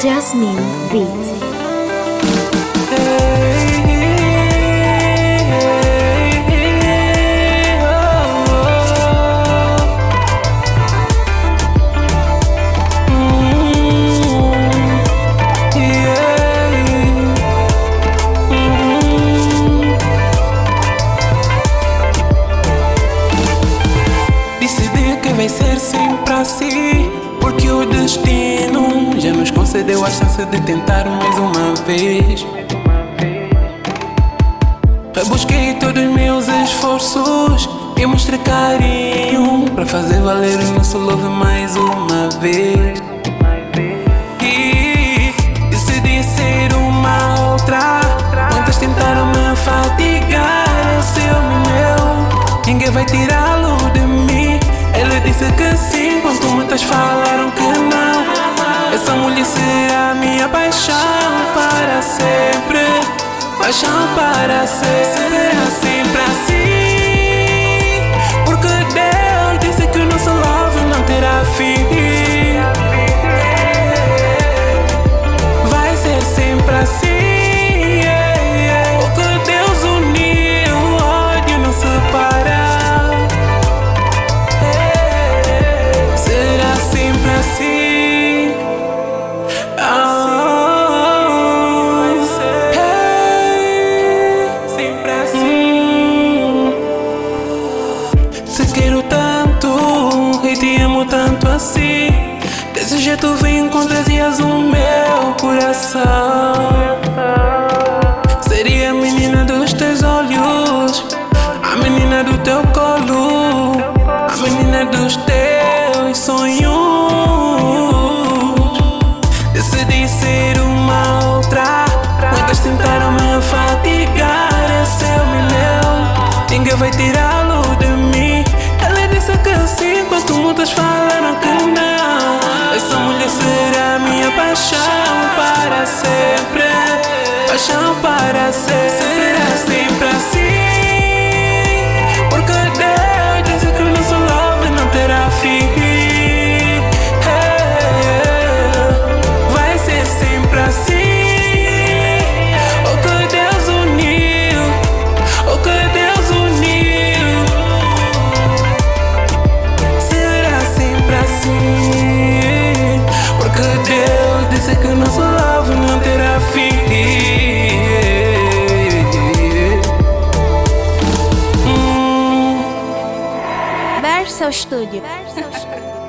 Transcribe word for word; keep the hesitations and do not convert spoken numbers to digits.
Jasmine Beat. Vai ser sempre assim, porque o destino já nos concedeu a chance de tentar mais uma vez. Rebusquei todos os meus esforços e mostrei carinho pra fazer valer o nosso love mais uma vez. E decidi ser uma outra. Quantas tentaram me fatigar, é seu meu, ninguém vai tirá-lo de mim. Ele disse que sim, quanto muitas falaram que não. Essa mulher será minha paixão para sempre. Paixão para sempre. Será sempre assim, porque Deus disse que o nosso love não terá fim. Vai ser sempre assim, porque Deus uniu, o ódio não separa. Assim, oh, hey, sempre assim. Te quero tanto e te amo tanto assim. Desse jeito vim contrarias o meu coração. Seria a menina dos teus olhos, a menina do teu colo, a menina dos teus sonhos. Decidi ser uma outra. Quantas tentaram me fatigar, esse é o meu, ninguém vai tirá-lo de mim. Ele disse que sim, quanto muitas falaram que não. Essa mulher será minha paixão para sempre. Paixão para sempre. Será sempre assim, porque Deus disse que o nosso love não terá fim. Que o nosso love não terá fim. Verso Studio.